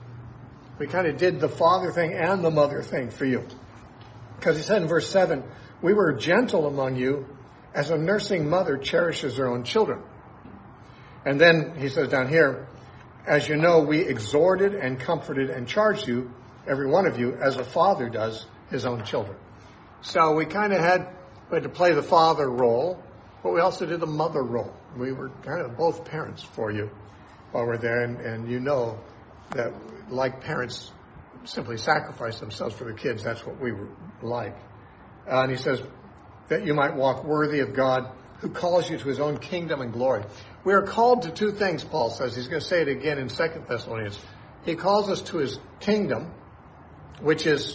We kind of did the father thing and the mother thing for you. Because he said in verse 7, we were gentle among you as a nursing mother cherishes her own children. And then he says down here, as you know, we exhorted and comforted and charged you, every one of you, as a father does his own children. So we kind of had to play the father role, but we also did the mother role. We were kind of both parents for you while we're there, and you know that like parents simply sacrifice themselves for their kids. That's what we were like. And he says that you might walk worthy of God, who calls you to his own kingdom and glory. We are called to two things, Paul says. He's going to say it again in 2 Thessalonians. He calls us to his kingdom, which is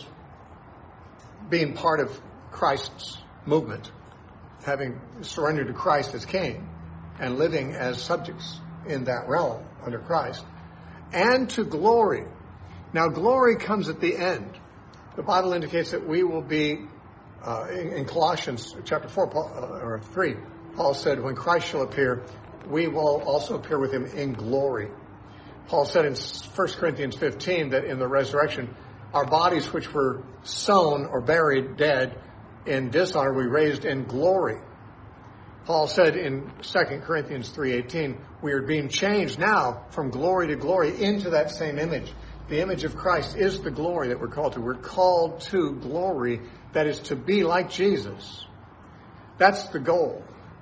being part of Christ's movement, having surrendered to Christ as king and living as subjects in that realm under Christ, and to glory. Now, glory comes at the end. The Bible indicates that we will be, in Colossians chapter 4, or 3, Paul said, when Christ shall appear, we will also appear with him in glory. Paul said in 1 Corinthians 15 that in the resurrection, our bodies which were sown or buried dead in dishonor, we raised in glory. Paul said in 2 Corinthians 3:18, we are being changed now from glory to glory into that same image. The image of Christ is the glory that we're called to. We're called to glory, that is to be like Jesus. That's the goal.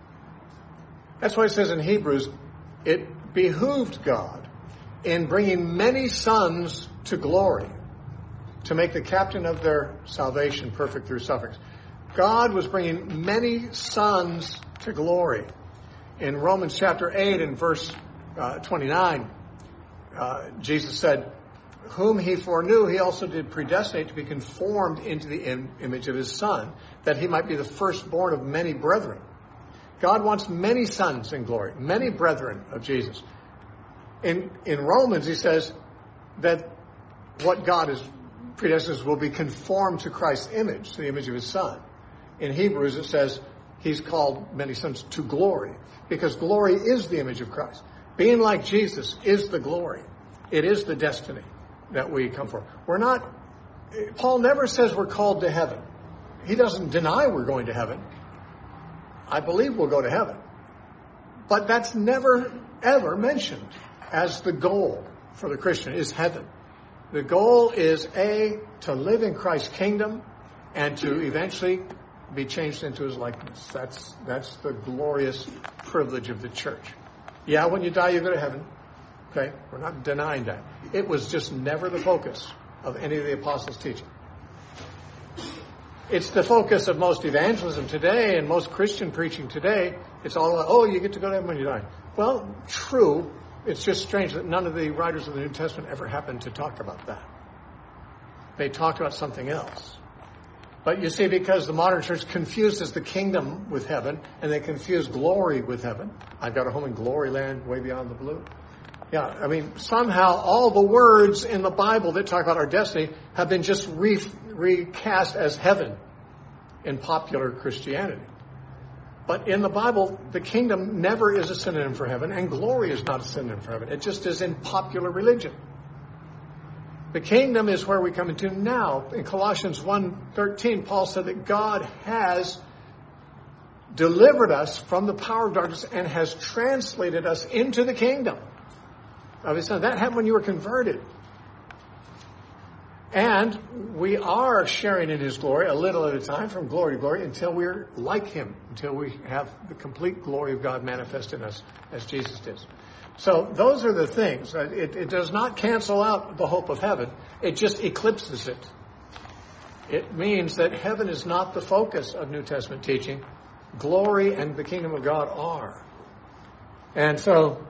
That's why it says in Hebrews, it behooved God in bringing many sons to glory to make the captain of their salvation perfect through sufferings. God was bringing many sons to glory. In Romans chapter 8 and verse 29, Jesus said, whom he foreknew, he also did predestinate to be conformed into the image of his Son, that he might be the firstborn of many brethren. God wants many sons in glory, many brethren of Jesus. In Romans, he says that what God is predestined will be conformed to Christ's image, to the image of his Son. In Hebrews, it says he's called many sons to glory, because glory is the image of Christ. Being like Jesus is the glory. It is the destiny that we come for. Paul never says we're called to heaven. He doesn't deny we're going to heaven. I believe we'll go to heaven. But that's never, ever mentioned as the goal for the Christian, is heaven. The goal is, to live in Christ's kingdom and to eventually be changed into his likeness. That's the glorious privilege of the church. Yeah, when you die, you go to heaven. Okay? We're not denying that. It was just never the focus of any of the apostles' teaching. It's the focus of most evangelism today and most Christian preaching today. It's all about, you get to go to heaven when you die. Well, true. It's just strange that none of the writers of the New Testament ever happened to talk about that. They talked about something else. But you see, because the modern church confuses the kingdom with heaven, and they confuse glory with heaven. I've got a home in glory land way beyond the blue. Yeah, somehow all the words in the Bible that talk about our destiny have been just recast as heaven in popular Christianity. But in the Bible, the kingdom never is a synonym for heaven, and glory is not a synonym for heaven. It just is in popular religion. The kingdom is where we come into now. In Colossians 1:13, Paul said that God has delivered us from the power of darkness and has translated us into the kingdom of his Son. That happened when you were converted. And we are sharing in his glory a little at a time, from glory to glory, until we're like him, until we have the complete glory of God manifest in us as Jesus did. So those are the things. It does not cancel out the hope of heaven. It just eclipses it. It means that heaven is not the focus of New Testament teaching. Glory and the kingdom of God are. And so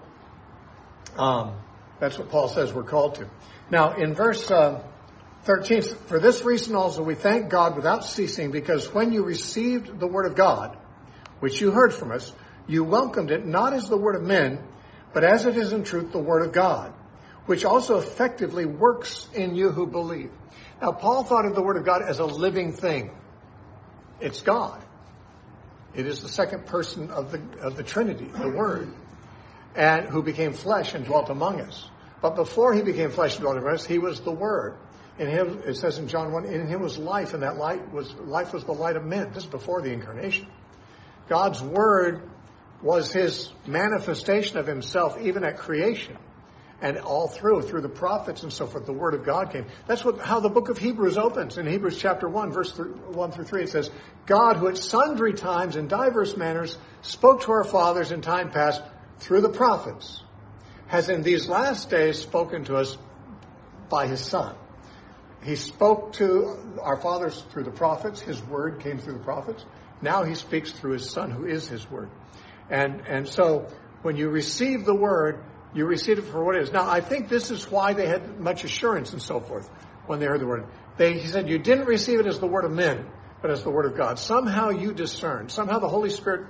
that's what Paul says we're called to. Now, in verse 13, for this reason also we thank God without ceasing, because when you received the word of God, which you heard from us, you welcomed it not as the word of men, but as it is in truth the word of God, which also effectively works in you who believe. Now, Paul thought of the word of God as a living thing. It's God. It is the second person of the Trinity, the Word, and who became flesh and dwelt among us. But before he became flesh and dwelt among us, he was the Word. In him, it says in John 1, in him was life, and that life was the light of men. This is before the incarnation. God's Word was his manifestation of himself, even at creation. And all through the prophets and so forth, the Word of God came. That's how the book of Hebrews opens. In Hebrews chapter 1, verse 1 through 3, it says, God, who at sundry times in diverse manners spoke to our fathers in time past through the prophets, has in these last days spoken to us by his Son. He spoke to our fathers through the prophets. His word came through the prophets. Now he speaks through his Son, who is his word. And so when you receive the word, you receive it for what it is. Now, I think this is why they had much assurance and so forth when they heard the word. He said, you didn't receive it as the word of men, but as the word of God. Somehow you discerned. Somehow the Holy Spirit,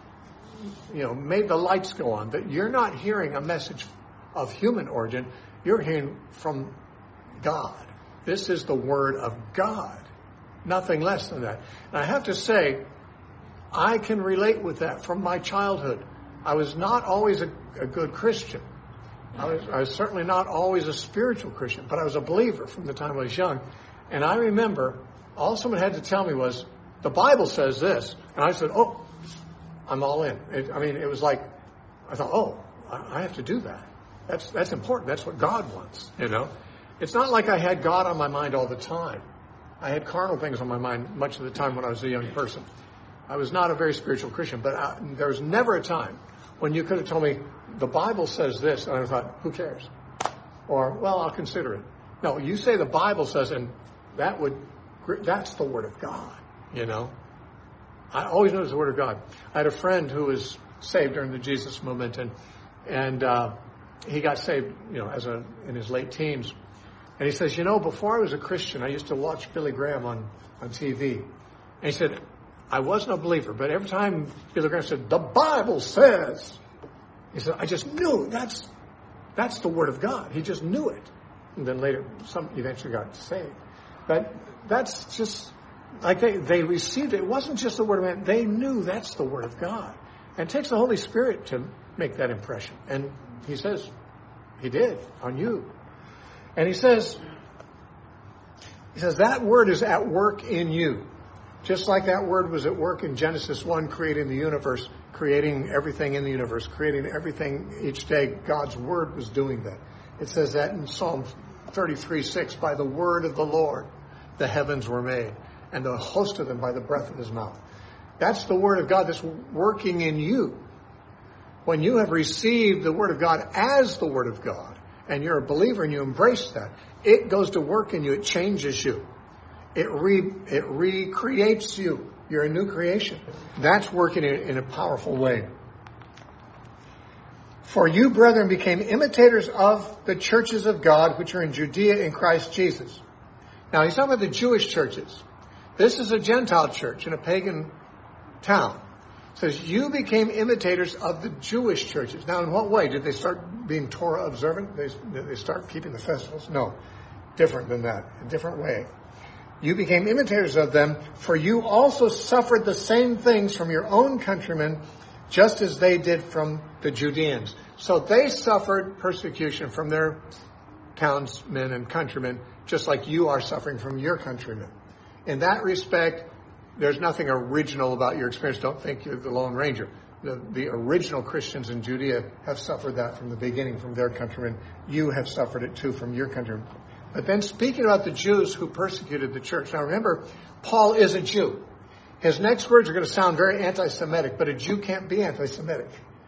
made the lights go on. That you're not hearing a message of human origin. You're hearing from God. This is the word of God. Nothing less than that. And I have to say, I can relate with that from my childhood. I was not always a good Christian. I was certainly not always a spiritual Christian, but I was a believer from the time I was young. And I remember all someone had to tell me was, the Bible says this. And I said, I'm all in. It was like, I thought, I have to do that. That's important. That's what God wants, It's not like I had God on my mind all the time. I had carnal things on my mind much of the time when I was a young person. I was not a very spiritual Christian, but there was never a time when you could have told me, the Bible says this, and I thought, who cares? Or, well, I'll consider it. No, you say the Bible says, and that's the Word of God, you know. I always know it's the Word of God. I had a friend who was saved during the Jesus movement, and he got saved, you know, in his late teens. And he says, you know, before I was a Christian, I used to watch Billy Graham on TV. And he said, I wasn't a believer, but every time Billy Graham said, the Bible says, he said, I just knew that's the Word of God. He just knew it. And then later, some eventually got saved. But that's just, like they received it. It wasn't just the Word of man. They knew that's the Word of God. And it takes the Holy Spirit to make that impression. And he says, he did on you. And he says, that Word is at work in you. Just like that Word was at work in Genesis 1, creating the universe, creating everything in the universe, creating everything each day. God's Word was doing that. It says that in Psalm 33:6, by the word of the Lord, the heavens were made, and the host of them by the breath of his mouth. That's the Word of God that's working in you. When you have received the Word of God as the Word of God, and you're a believer and you embrace that, it goes to work in you. It changes you. It recreates you. You're a new creation. That's working in a powerful way. For you, brethren, became imitators of the churches of God, which are in Judea in Christ Jesus. Now, he's talking about the Jewish churches. This is a Gentile church in a pagan town. It says, you became imitators of the Jewish churches. Now, in what way? Did they start being Torah observant? Did they start keeping the festivals? No. Different than that. A different way. You became imitators of them, for you also suffered the same things from your own countrymen, just as they did from the Judeans. So they suffered persecution from their townsmen and countrymen, just like you are suffering from your countrymen. In that respect, there's nothing original about your experience. Don't think you're the Lone Ranger. The original Christians in Judea have suffered that from the beginning from their countrymen. You have suffered it too from your countrymen. But then speaking about the Jews who persecuted the church. Now remember, Paul is a Jew. His next words are going to sound very anti-Semitic, but a Jew can't be anti-Semitic.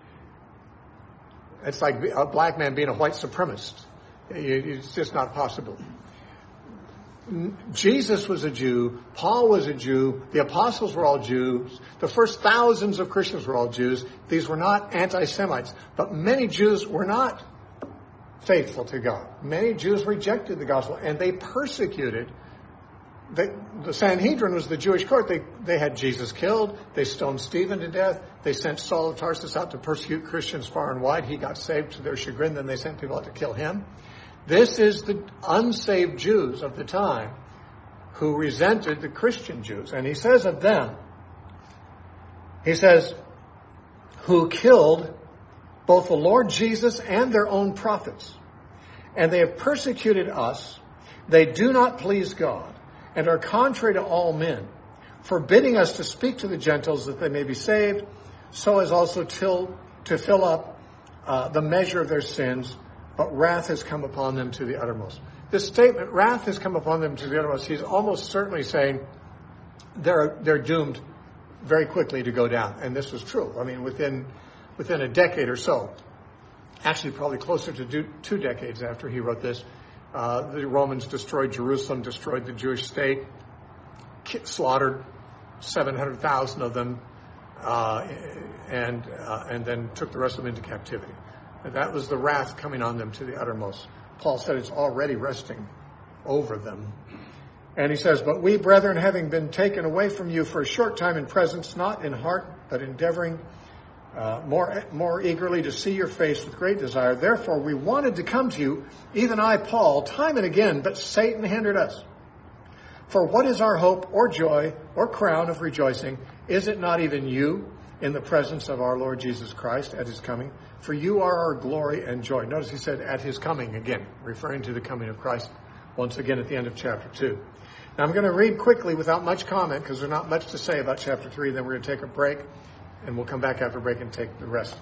It's like a black man being a white supremacist. It's just not possible. Jesus was a Jew. Paul was a Jew. The apostles were all Jews. The first thousands of Christians were all Jews. These were not anti-Semites. But many Jews were not faithful to God. Many Jews rejected the gospel, and they persecuted. The Sanhedrin was the Jewish court. They had Jesus killed. They stoned Stephen to death. They sent Saul of Tarsus out to persecute Christians far and wide. He got saved to their chagrin. Then they sent people out to kill him. This is the unsaved Jews of the time who resented the Christian Jews. And he says of them, he says, who killed both the Lord Jesus and their own prophets. And they have persecuted us. They do not please God and are contrary to all men, forbidding us to speak to the Gentiles that they may be saved, so as also to fill up the measure of their sins. But wrath has come upon them to the uttermost. This statement, wrath has come upon them to the uttermost, he's almost certainly saying they're doomed very quickly to go down. And this was true. I mean, within a decade or so, actually probably closer to 2 decades after he wrote this, the Romans destroyed Jerusalem, destroyed the Jewish state, slaughtered 700,000 of them, and then took the rest of them into captivity. And that was the wrath coming on them to the uttermost. Paul said it's already resting over them. And he says, but we, brethren, having been taken away from you for a short time in presence, not in heart, but endeavoring more eagerly to see your face with great desire. Therefore, we wanted to come to you, even I, Paul, time and again, but Satan hindered us. For what is our hope or joy or crown of rejoicing? Is it not even you in the presence of our Lord Jesus Christ at his coming? For you are our glory and joy. Notice he said at his coming again, referring to the coming of Christ once again at the end of chapter 2. Now I'm going to read quickly without much comment because there's not much to say about chapter 3. Then we're going to take a break and we'll come back after break and take the rest.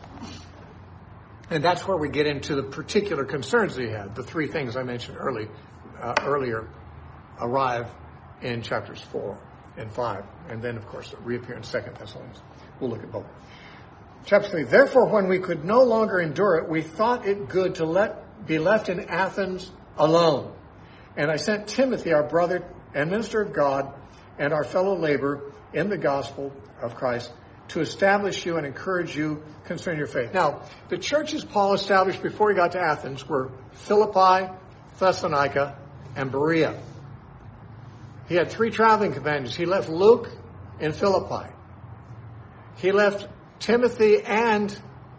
And that's where we get into the particular concerns that he had. The 3 things I mentioned earlier arrive in chapters 4 and 5. And then, of course, reappear in 2 Thessalonians. We'll look at both. Chapter 3, therefore, when we could no longer endure it, we thought it good to be left in Athens alone. And I sent Timothy, our brother and minister of God, and our fellow laborer in the gospel of Christ, to establish you and encourage you concerning your faith. Now, the churches Paul established before he got to Athens were Philippi, Thessalonica, and Berea. He had 3 traveling companions. He left Luke in Philippi. He left Timothy and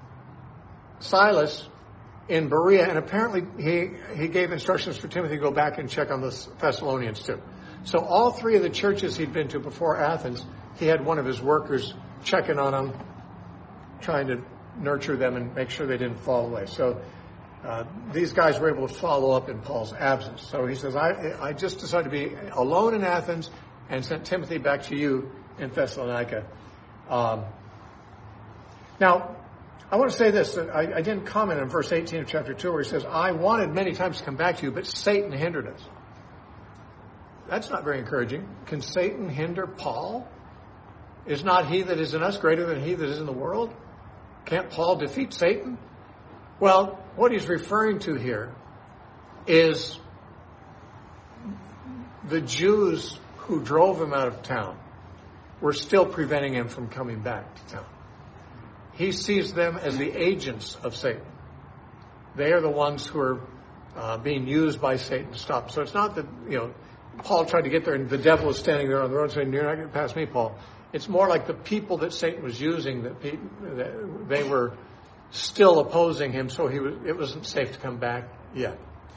Silas in Berea, and apparently he gave instructions for Timothy to go back and check on the Thessalonians too. So all 3 of the churches he'd been to before Athens, he had one of his workers checking on them, trying to nurture them and make sure they didn't fall away. So these guys were able to follow up in Paul's absence. So he says, I just decided to be alone in Athens and sent Timothy back to you in Thessalonica. Now, I want to say this. I didn't comment on verse 18 of chapter 2 where he says, I wanted many times to come back to you, but Satan hindered us. That's not very encouraging. Can Satan hinder Paul? Is not he that is in us greater than he that is in the world? Can't Paul defeat Satan? Well, what he's referring to here is the Jews who drove him out of town were still preventing him from coming back to town. He sees them as the agents of Satan. They are the ones who are being used by Satan to stop. So it's not that, Paul tried to get there and the devil is standing there on the road saying, you're not going to pass me, Paul. It's more like the people that Satan was using, that they were still opposing him, so it wasn't safe to come back yet.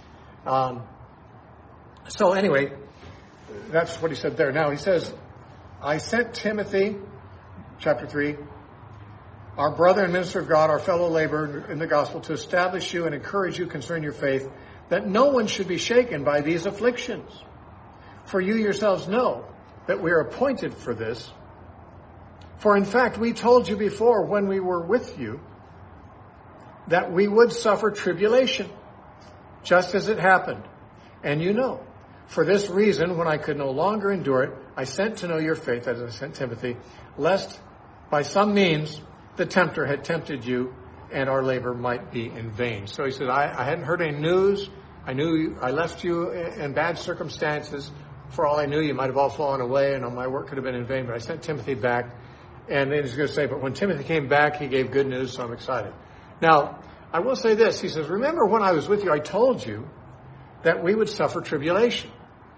So anyway, that's what he said there. Now he says, I sent Timothy, chapter 3, our brother and minister of God, our fellow laborer in the gospel, to establish you and encourage you concerning your faith, that no one should be shaken by these afflictions. For you yourselves know that we are appointed for this. For in fact, we told you before when we were with you that we would suffer tribulation, just as it happened. And you know, for this reason, when I could no longer endure it, I sent to know your faith, as I sent Timothy, lest by some means the tempter had tempted you and our labor might be in vain. So he said, I hadn't heard any news. I knew I left you in bad circumstances. For all I knew, you might have all fallen away and all my work could have been in vain. But I sent Timothy back. And then he's going to say, but when Timothy came back, he gave good news, so I'm excited. Now, I will say this. He says, remember when I was with you, I told you that we would suffer tribulation.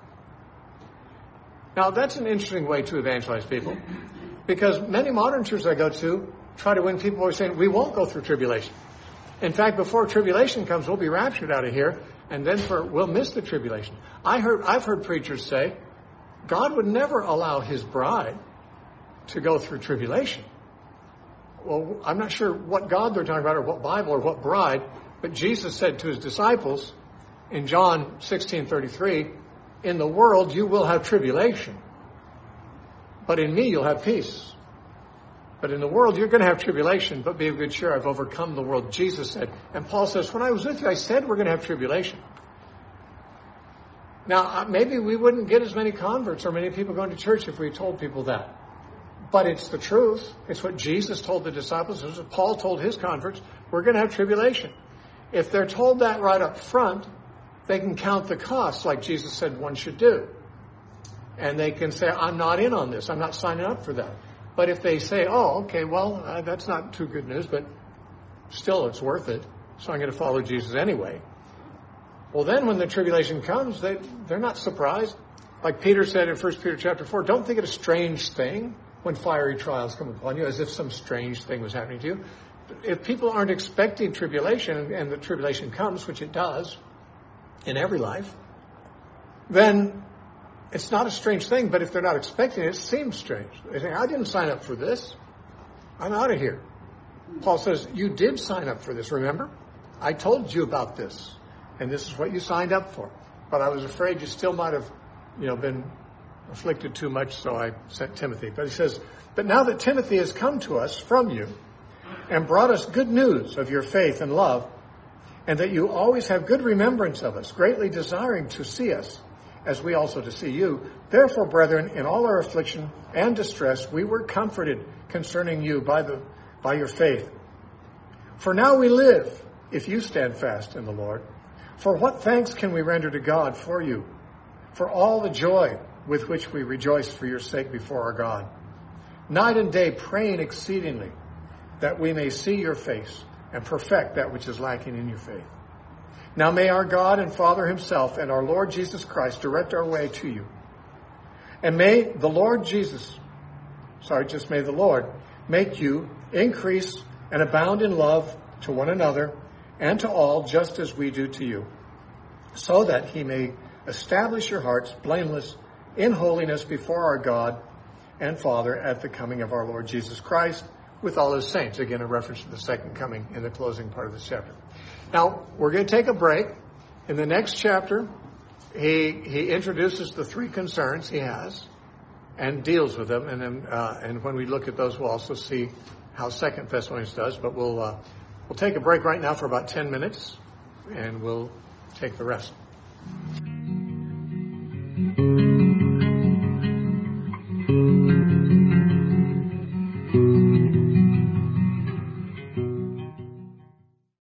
Now, that's an interesting way to evangelize people, because many modern churches I go to try to win people who are saying, we won't go through tribulation. In fact, before tribulation comes, we'll be raptured out of here, and then we'll miss the tribulation. I've heard preachers say, God would never allow his bride to go through tribulation. Well, I'm not sure what God they're talking about or what Bible or what bride, but Jesus said to his disciples in John 16:33, in the world you will have tribulation, but in me you'll have peace. But in the world you're going to have tribulation, but be of good cheer, I've overcome the world, Jesus said. And Paul says, when I was with you, I said we're going to have tribulation. Now, maybe we wouldn't get as many converts or many people going to church if we told people that. But it's the truth. It's what Jesus told the disciples. It's what Paul told his converts. We're going to have tribulation. If they're told that right up front, they can count the costs like Jesus said one should do. And they can say, I'm not in on this. I'm not signing up for that. But if they say, oh, okay, well, that's not too good news, but still it's worth it, so I'm going to follow Jesus anyway. Well, then when the tribulation comes, they're not surprised. Like Peter said in 1 Peter chapter 4, don't think it a strange thing when fiery trials come upon you, as if some strange thing was happening to you. If people aren't expecting tribulation, and the tribulation comes, which it does in every life, then it's not a strange thing. But if they're not expecting it, it seems strange. They think, I didn't sign up for this. I'm out of here. Paul says, you did sign up for this, remember? I told you about this, and this is what you signed up for. But I was afraid you still might have, been afflicted too much, so I sent Timothy. But he says, but now that Timothy has come to us from you and brought us good news of your faith and love, and that you always have good remembrance of us, greatly desiring to see us, as we also to see you. Therefore, brethren, in all our affliction and distress, we were comforted concerning you by the by your faith. For now we live, if you stand fast in the Lord. For what thanks can we render to God for you, for all the joy with which we rejoice for your sake before our God, night and day praying exceedingly, that we may see your face and perfect that which is lacking in your faith. Now may our God and Father himself and our Lord Jesus Christ direct our way to you. And may the Lord make you increase and abound in love to one another and to all, just as we do to you, so that he may establish your hearts blameless in holiness before our God and Father at the coming of our Lord Jesus Christ with all his saints. Again, a reference to the second coming in the closing part of this chapter. Now, we're going to take a break. In the next chapter, he introduces the three concerns he has and deals with them. And then, and when we look at those, we'll also see how 2 Thessalonians does. But we'll take a break right now for about 10 minutes, and we'll take the rest.